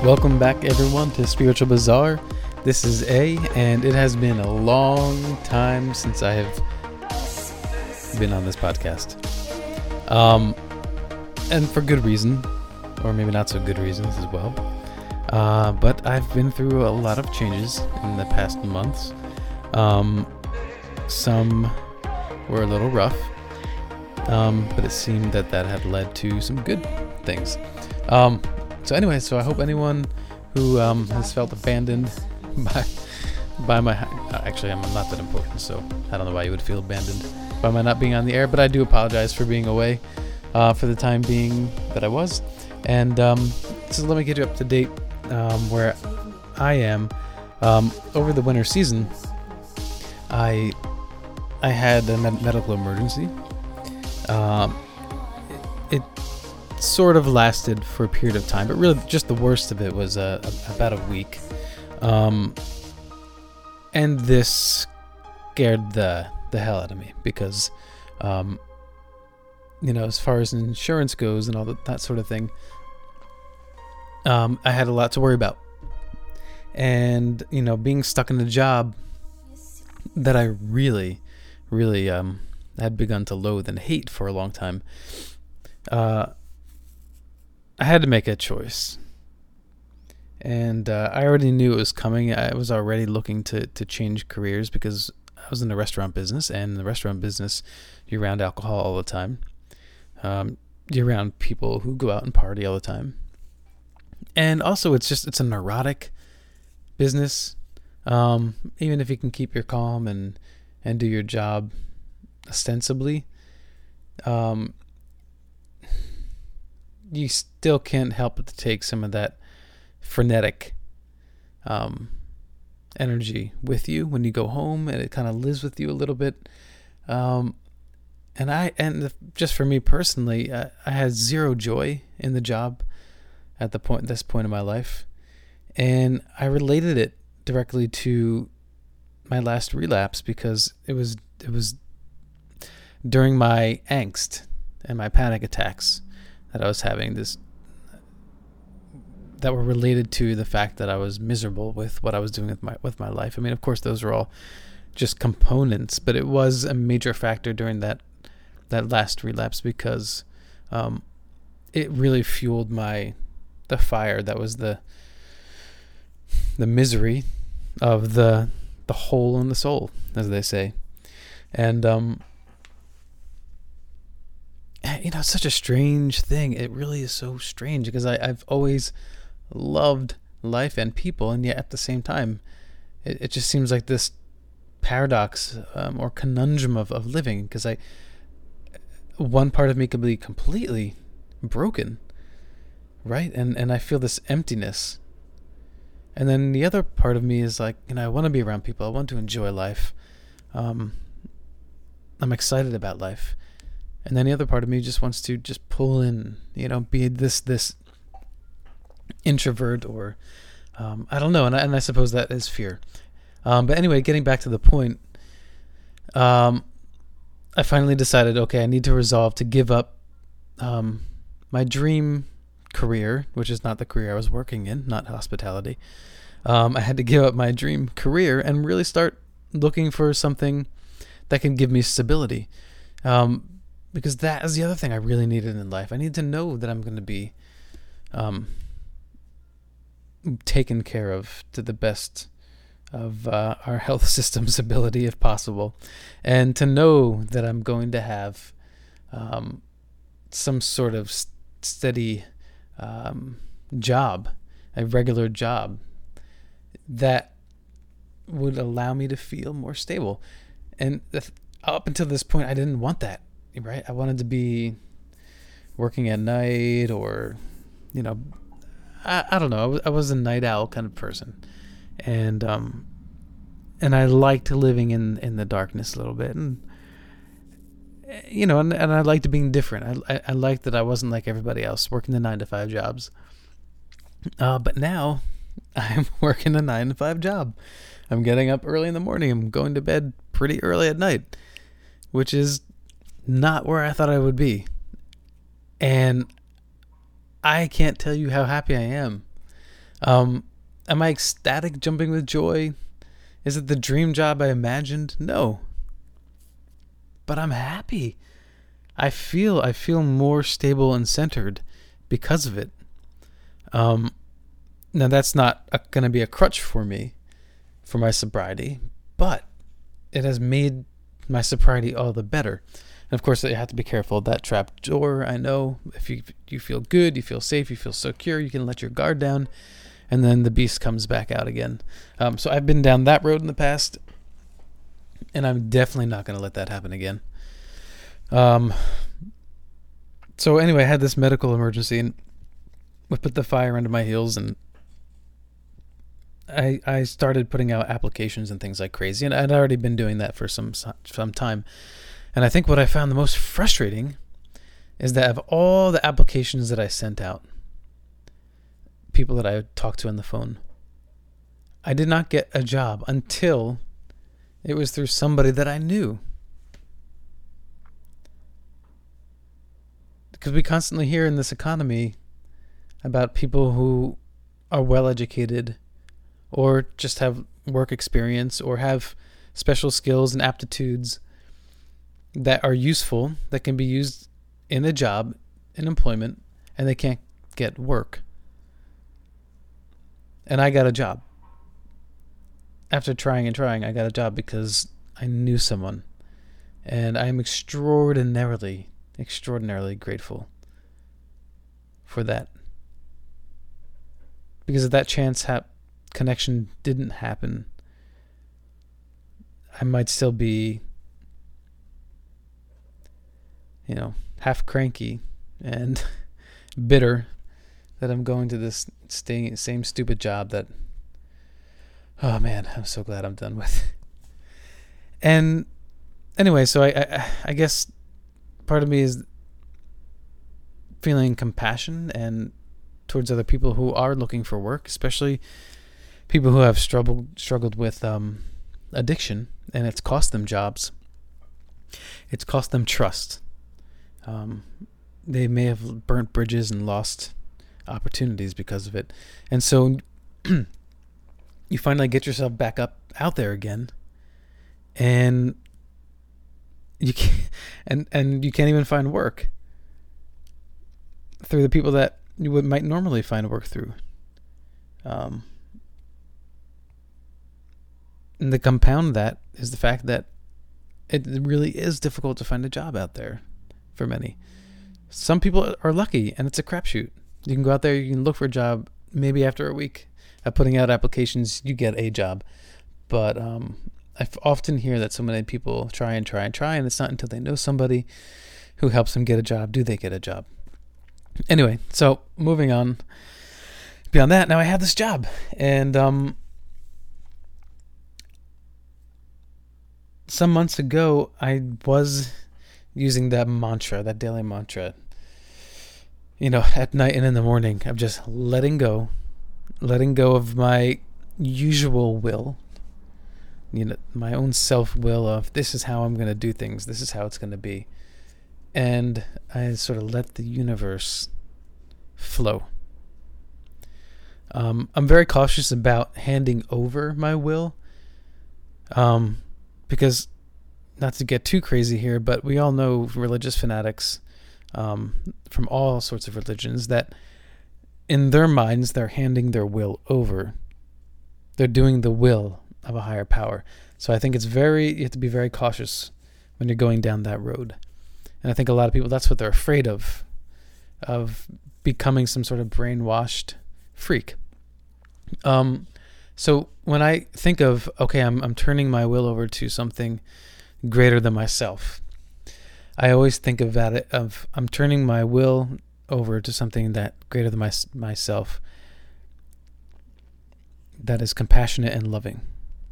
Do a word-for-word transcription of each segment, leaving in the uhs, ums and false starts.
Welcome back, everyone, to Spiritual Bazaar. This is A, and it has been a long time since I have been on this podcast. Um, and for good reason, or maybe not so good reasons as well. Uh, but I've been through a lot of changes in the past months. Um, some were a little rough, um, but it seemed that that had led to some good things. Um, so anyway, so I hope anyone who um, has felt abandoned by by my actually I'm not that important, so I don't know why you would feel abandoned by my not being on the air, but I do apologize for being away uh, for the time being that I was. And um, so let me get you up to date um, where I am. Um, over the winter season, I I had a med- medical emergency. Um, it, it sort of lasted for a period of time, but really just the worst of it was uh, about a week. Um, and this scared the the hell out of me because, um, you know, as far as insurance goes and all that, that sort of thing, um, I had a lot to worry about. And, you know, being stuck in a job that I really, really um, had begun to loathe and hate for a long time, uh, I had to make a choice. And uh, I already knew it was coming. I was already looking to, to change careers because I was in the restaurant business, and in the restaurant business, you're around alcohol all the time. Um, you're around people who go out and party all the time. And also, it's just, it's a neurotic business. Um, even if you can keep your calm and, and do your job ostensibly, um, you still can't help but to take some of that frenetic um, energy with you when you go home, and it kind of lives with you a little bit. Um, and I, and just for me personally, I, I had zero joy in the job at the point, this point in my life, and I related it directly to my last relapse because it was it was during my angst and my panic attacks that I was having this that were related to the fact that I was miserable with what I was doing with my with my life. I mean, of course, those are all just components, but it was a major factor during that that last relapse because um, it really fueled my the fire that was the the misery of the the hole in the soul, as they say. And um, you know, it's such a strange thing. It really is so strange because I, I've always loved life and people, and yet at the same time, it, it just seems like this paradox um, or conundrum of, of living. Because I, one part of me could be completely broken, right? And and I feel this emptiness. And then the other part of me is like, you know, I want to be around people. I want to enjoy life. Um, I'm excited about life. And then the other part of me just wants to just pull in, you know, be this this introvert or um, I don't know. And I, and I suppose that is fear. Um, but anyway, getting back to the point, um, I finally decided, okay, I need to resolve to give up um, my dream career, which is not the career I was working in, not hospitality. Um, I had to give up my dream career and really start looking for something that can give me stability. Um, because that is the other thing I really needed in life. I need to know that I'm going to be um, taken care of to the best of uh, our health system's ability, if possible. And to know that I'm going to have um, some sort of st- steady um, job, a regular job that would allow me to feel more stable. And th- up until this point, I didn't want that, right? I wanted to be working at night or, you know, I, I don't know. I was, I was a night owl kind of person. And, um, and I liked living in, in the darkness a little bit. And, you know, and, and I liked being different. I, I, I liked that I wasn't like everybody else working the nine to five jobs. Uh, but now I'm working a nine to five job. I'm getting up early in the morning. I'm going to bed pretty early at night, which is not where I thought I would be. And I can't tell you how happy I am. Um, am I ecstatic, jumping with joy? Is it the dream job I imagined? No. But I'm happy. I feel I feel more stable and centered because of it. Um, now that's not going to be a crutch for me for my sobriety, but it has made my sobriety all the better. And of course, you have to be careful of that trap door. I know if you you feel good, you feel safe, you feel secure, you can let your guard down, and then the beast comes back out again. Um, so I've been down that road in the past, and I'm definitely not going to let that happen again. Um. So anyway, I had this medical emergency, and we put the fire under my heels, and I I started putting out applications and things like crazy, and I'd already been doing that for some some time. And I think what I found the most frustrating is that of all the applications that I sent out, people that I talked to on the phone, I did not get a job until it was through somebody that I knew. Because we constantly hear in this economy about people who are well educated or just have work experience or have special skills and aptitudes that are useful, that can be used in a job, in employment, and they can't get work. And I got a job. After trying and trying, I got a job because I knew someone. And I am extraordinarily, extraordinarily grateful for that. Because if that chance hap- connection didn't happen, I might still be, you know, half cranky and bitter that I'm going to this stay, same stupid job that, oh man, I'm so glad I'm done with. And anyway, so I, I, I guess part of me is feeling compassion and towards other people who are looking for work, especially people who have struggled struggled with um, addiction, and it's cost them jobs. It's cost them trust. Um, they may have burnt bridges and lost opportunities because of it. And so you finally get yourself back up out there again, and you can't, and, and you can't even find work through the people that you would might normally find work through. Um, and the compound that is the fact that it really is difficult to find a job out there for many. Some people are lucky, and it's a crapshoot. You can go out there, you can look for a job. Maybe after a week of putting out applications, you get a job. But um, I often hear that so many people try and try and try, and it's not until they know somebody who helps them get a job do they get a job. Anyway, so moving on. Beyond that, now I have this job, and um, some months ago, I was using that mantra, that daily mantra, you know, at night and in the morning, of just letting go, letting go of my usual will, you know, my own self-will of this is how I'm going to do things, this is how it's going to be. And I sort of let the universe flow. Um, I'm very cautious about handing over my will, um, because, not to get too crazy here, but we all know religious fanatics um, from all sorts of religions that in their minds they're handing their will over. They're doing the will of a higher power. So I think it's very, you have to be very cautious when you're going down that road. And I think a lot of people, that's what they're afraid of, of becoming some sort of brainwashed freak. Um, so when I think of, okay, I'm I'm turning my will over to something greater than myself, I always think about it of I'm turning my will over to something that greater than my, myself, that is compassionate and loving.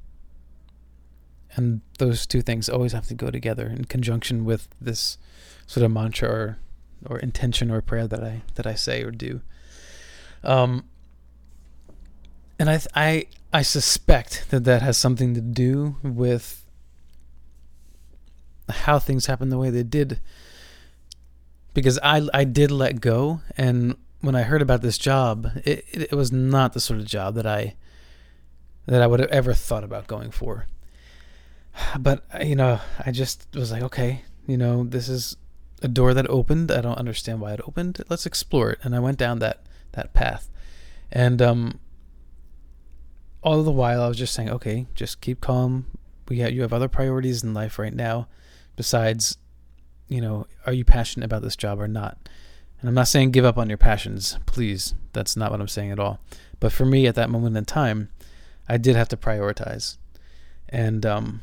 And those two things always have to go together in conjunction with this sort of mantra or, or intention or prayer that I that I say or do. Um, and I I I suspect that that has something to do with how things happened the way they did, because I I did let go, and when I heard about this job, it, it, it was not the sort of job that I that I would have ever thought about going for. But, you know, I just was like, okay, you know, this is a door that opened. I don't understand why it opened. Let's explore it. And I went down that, that path. And um, all the while I was just saying, okay, just keep calm. We have, you have other priorities in life right now besides, you know, are you passionate about this job or not? And I'm not saying give up on your passions, please. That's not what I'm saying at all. But for me at that moment in time, I did have to prioritize. And um,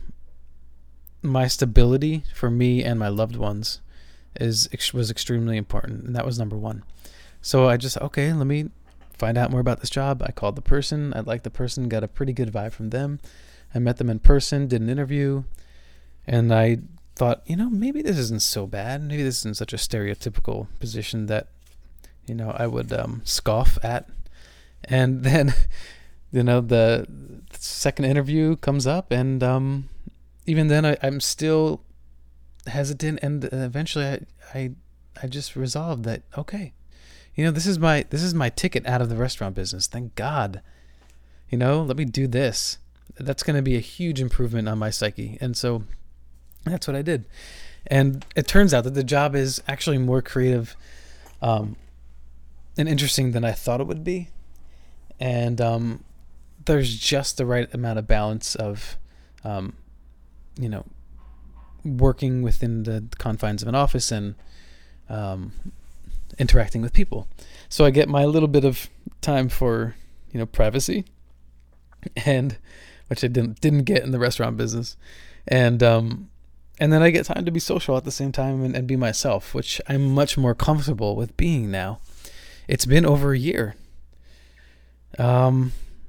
my stability for me and my loved ones is was extremely important. And that was number one. So I just, okay, let me find out more about this job. I called the person. I liked the person, got a pretty good vibe from them. I met them in person, did an interview. And I thought, you know, maybe this isn't so bad. Maybe this isn't such a stereotypical position that, you know, I would um, scoff at. And then, you know, the second interview comes up, and um, even then I, I'm still hesitant. And eventually I, I, I just resolved that, okay, you know, this is my, this is my ticket out of the restaurant business. Thank God, you know, let me do this. That's going to be a huge improvement on my psyche. And so that's what I did. And it turns out that the job is actually more creative um, and interesting than I thought it would be. And um, there's just the right amount of balance of, um, you know, working within the confines of an office and um, interacting with people. So I get my little bit of time for, you know, privacy, and which I didn't didn't get in the restaurant business. And um, And then I get time to be social at the same time and, and be myself, which I'm much more comfortable with being now. It's been over a year. Um,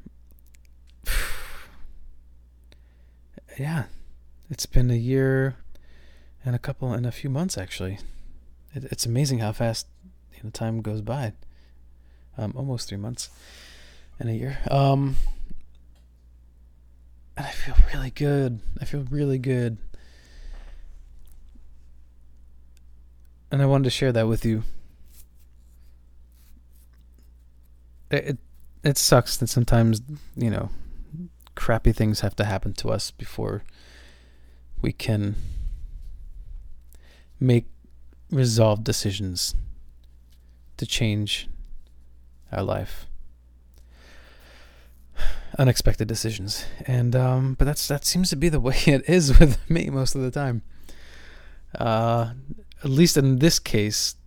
yeah, it's been a year and a couple and a few months actually. It, it's amazing how fast, you know, time goes by. Um, almost three months in a year. Um, and I feel really good. I feel really good. And I wanted to share that with you. It, it it sucks that sometimes, you know, crappy things have to happen to us before we can make resolved decisions to change our life. Unexpected decisions. And um but that's that seems to be the way it is with me most of the time. Uh At least in this case,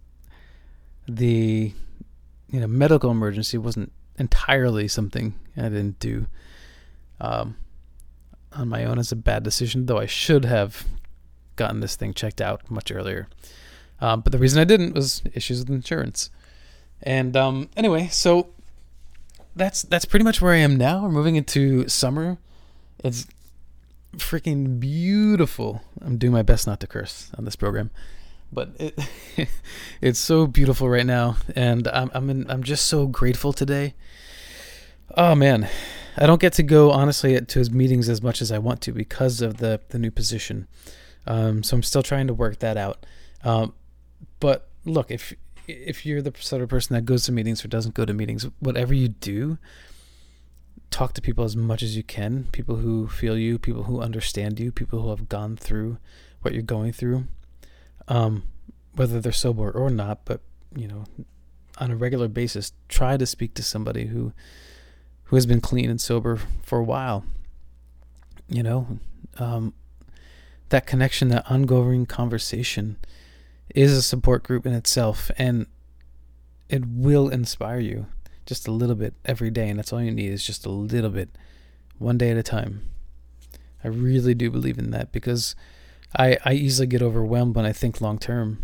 the you know medical emergency wasn't entirely something I didn't do um, on my own as a bad decision, though I should have gotten this thing checked out much earlier. Um, but the reason I didn't was issues with insurance. And um, anyway, so that's that's pretty much where I am now. We're moving into summer. It's freaking beautiful. I'm doing my best not to curse on this program. But it it's so beautiful right now, and I'm I'm in, I'm just so grateful today. Oh man, I don't get to go honestly to his meetings as much as I want to because of the the new position. Um, so I'm still trying to work that out. Um, but look, if if you're the sort of person that goes to meetings or doesn't go to meetings, whatever you do, talk to people as much as you can. People who feel you, people who understand you, people who have gone through what you're going through. Um, whether they're sober or not, but, you know, on a regular basis, try to speak to somebody who, who has been clean and sober for a while. You know, um, that connection, that ongoing conversation is a support group in itself, and it will inspire you just a little bit every day. And that's all you need is just a little bit, one day at a time. I really do believe in that, because I, I easily get overwhelmed when I think long term.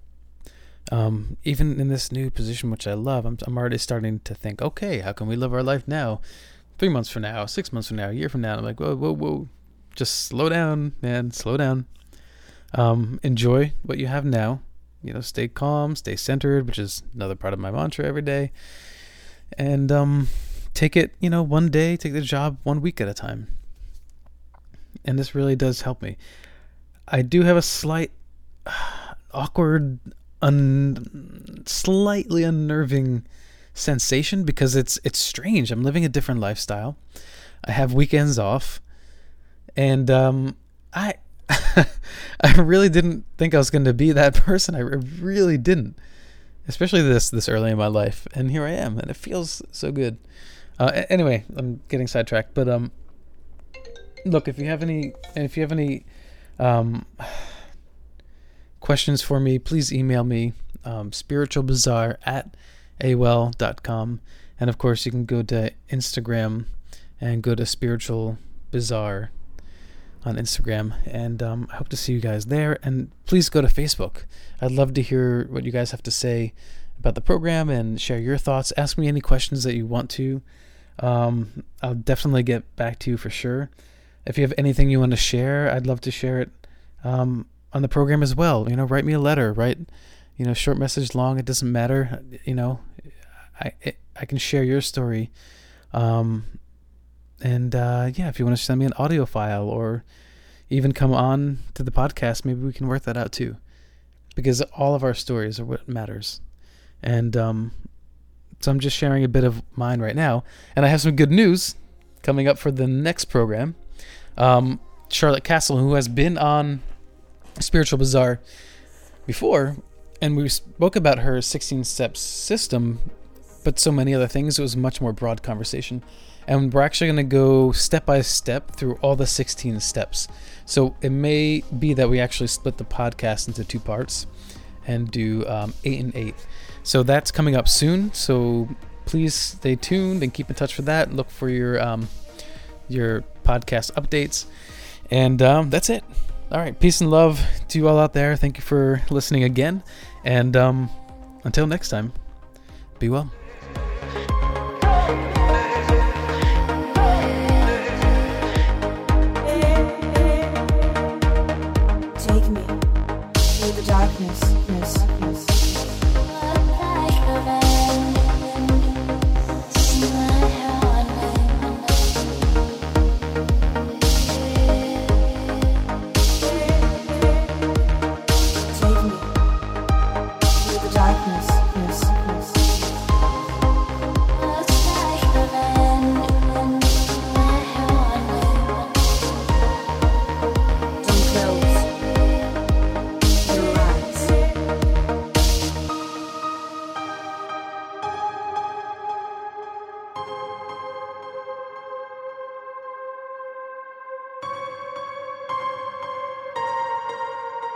Um, even in this new position, which I love, I'm I'm already starting to think, okay, how can we live our life now? Three months from now, six months from now, a year from now. I'm like, whoa, whoa, whoa. Just slow down, man. Slow down. Um, enjoy what you have now. You know, stay calm, stay centered, which is another part of my mantra every day. And um, take it, you know, one day, take the job one week at a time. And this really does help me. I do have a slight uh, awkward un- slightly unnerving sensation because it's it's strange. I'm living a different lifestyle. I have weekends off, and um, I I really didn't think I was going to be that person. I really didn't, especially this this early in my life. And here I am, and it feels so good. Uh, anyway, I'm getting sidetracked, but um, look, if you have any, if you have any um, questions for me, please email me, um, spiritualbazaar at A O L dot com, and of course you can go to Instagram and go to Spiritual Bazaar on Instagram, and um, I hope to see you guys there. And please go to Facebook. I'd love to hear what you guys have to say about the program and share your thoughts. Ask me any questions that you want to. Um, I'll definitely get back to you for sure. If you have anything you want to share, I'd love to share it um, on the program as well. You know, write me a letter, write, you know, short message, long, it doesn't matter. You know, I I can share your story. Um, and uh, yeah, if you want to send me an audio file or even come on to the podcast, maybe we can work that out too, because all of our stories are what matters. And um, so I'm just sharing a bit of mine right now, and I have some good news coming up for the next program. Um, Charlotte Castle, who has been on Spiritual Bazaar before, and we spoke about her sixteen steps system, but so many other things. It was a much more broad conversation. And we're actually going to go step by step through all the sixteen steps. So it may be that we actually split the podcast into two parts and do um, eight and eight. So that's coming up soon. So please stay tuned and keep in touch for that. Look for your um, your podcast updates. And um, that's it. All right. Peace and love to you all out there. Thank you for listening again. And um, until next time, be well. Take me through the darkness, yes, yes. Take me through the darkness, yes, yes. Don't close your eyes.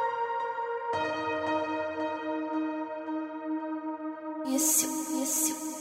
Yes, yes, yes.